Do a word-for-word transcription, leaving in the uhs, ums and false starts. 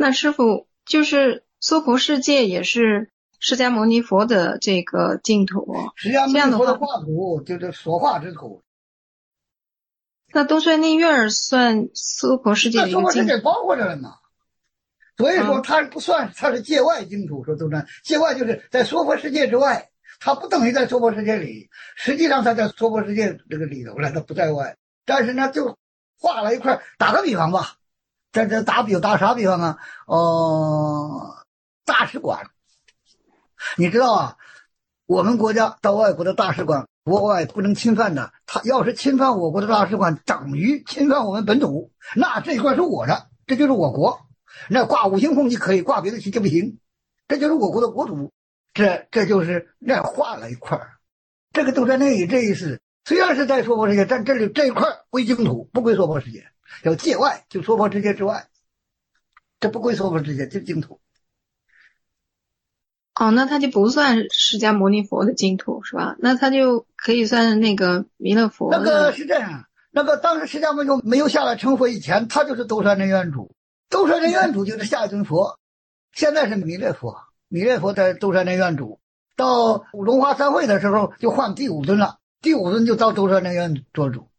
那师父就是娑婆世界也是释迦牟尼佛的这个净土， 释迦牟这样的话， 尼佛的化土就是说话之土。 那东轩内院算娑婆世界那的一个净土。 娑婆世界包括着了嘛？所以说啊它不算，它是界外净土。说都算界外，就是在娑婆世界之外，它不等于在娑婆世界里，实际上它在娑婆世界这个里头了，它不在外。但是呢，就画了一块。打个比方吧，这这打比打啥比方啊？呃，大使馆，你知道啊？我们国家到外国的大使馆，国外不能侵犯的。他要是侵犯我国的大使馆，等于侵犯我们本土，那这一块是我的，这就是我国。那挂五星红旗可以，挂别的旗就不行，这就是我国的国土。这这就是那划了一块，这个都在那里。这意思虽然是在娑婆世界，但这里这一块归净土，不归娑婆世界，叫界外，就娑婆世界之外，这不归娑婆世界，就净土。 哦，那它就不算释迦牟尼佛的净土是吧？那它就可以算那个弥勒佛的。 那个是这样，那个当时释迦牟尼没有下来成佛以前，他就是兜率真愿主，兜率真愿主就是下一尊佛，现在是弥勒佛，弥勒佛在兜率真愿主。到龙华三会的时候就换第五尊了，第五尊就到兜率真愿做主。